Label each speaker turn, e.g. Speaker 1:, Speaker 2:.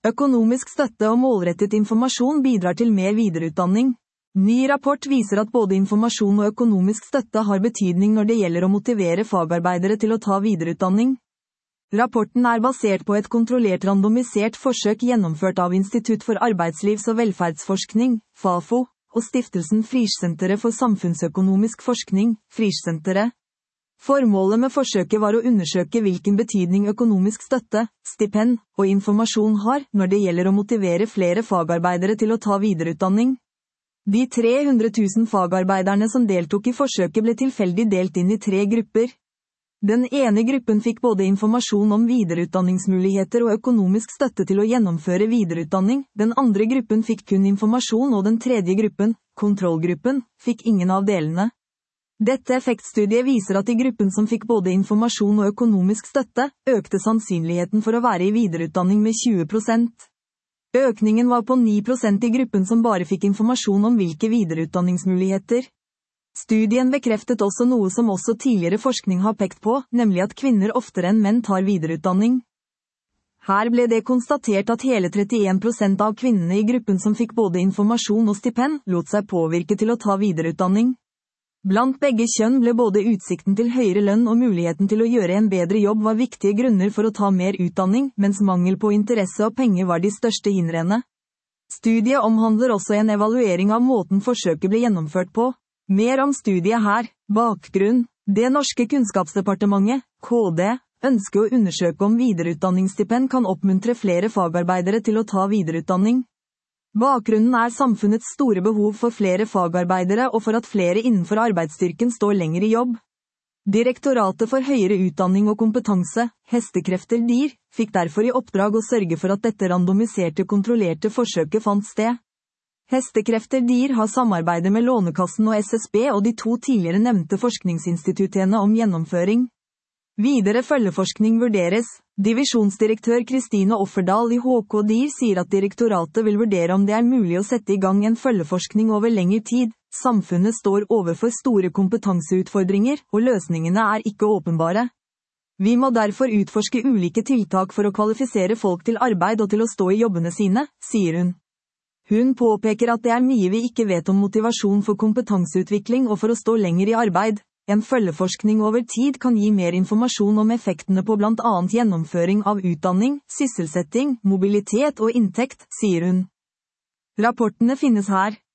Speaker 1: Økonomisk støtte og målrettet informasjon bidrar til mer videreutdanning. Ny rapport viser at både informasjon og økonomisk støtte har betydning når det gjelder å motivere fagarbeidere til å ta videreutdanning. Rapporten er basert på et kontrollert randomisert forsøk gjennomført av Institutt for arbeidslivs- og velferdsforskning, FAFO, og Stiftelsen Frischsenteret for samfunnsøkonomisk forskning, Frischsenteret. Formålet med forsøket var å undersøke hvilken betydning økonomisk støtte, stipend og informasjon har når det gjelder å motivere flere fagarbeidere til å ta videreutdanning. De 300 000 fagarbeiderne som deltok i forsøket ble tilfeldig delt inn i 3 grupper. Den ene gruppen fikk både informasjon om videreutdanningsmuligheter og økonomisk støtte til å gjennomføre videreutdanning, den andre gruppen fikk kun informasjon og den tredje gruppen, kontrollgruppen, fikk ingen av delene. Dette effektstudiet viser at i gruppen som fikk både informasjon og økonomisk støtte, økte sannsynligheten for å være i videreutdanning med 20%. Økningen var på 9% i gruppen som bare fikk informasjon om hvilke videreutdanningsmuligheter. Studien bekreftet også noe som også tidligere forskning har pekt på, nemlig at kvinner oftere enn menn tar videreutdanning. Her ble det konstatert at hele 31% av kvinnene i gruppen som fikk både informasjon og stipend, lot seg påvirke til å ta videreutdanning. Blant begge kjønn ble både utsikten til høyere lønn og muligheten til å gjøre en bedre jobb var viktige grunner for å ta mer utdanning, mens mangel på interesse og penger var de største hindrene. Studiet omhandler også en evaluering av måten forsøket ble gjennomført på. Mer om studiet her. Bakgrunn. Det norske kunnskapsdepartementet, KD, ønsker å undersøke om videreutdanningsstipend kan oppmuntre flere fagarbeidere til å ta videreutdanning. Bakgrunnen er samfunnets store behov for flere fagarbeidere og for at flere innenfor arbeidsstyrken står lenger i jobb. Direktoratet for høyere utdanning og kompetanse, Hestekrefter DIR, fikk derfor i oppdrag å sørge for at dette randomiserte kontrollerte forsøket fant sted. Hestekrefter DIR har samarbeidet med Lånekassen og SSB og de 2 tidligere nevnte forskningsinstituttene om gjennomføring. Videre følgeforskning vurderes. Divisjonsdirektør Kristine Offerdal i HK DIR sier at direktoratet vil vurdere om det er mulig å sette i gang en følgeforskning over lengre tid. Samfunnet står overfor store kompetanseutfordringer, og løsningene er ikke åpenbare. Vi må derfor utforske ulike tiltak for å kvalifisere folk til arbeid og til å stå i jobbene sine, sier hun. Hun påpeker at det er mye vi ikke vet om motivasjon for kompetanseutvikling og for å stå lenger i arbeid. En følgeforskning over tid kan gi mer informasjon om effektene på blant annet gjennomføring av utdanning, sysselsetting, mobilitet og inntekt, sier hun. Rapportene finnes her.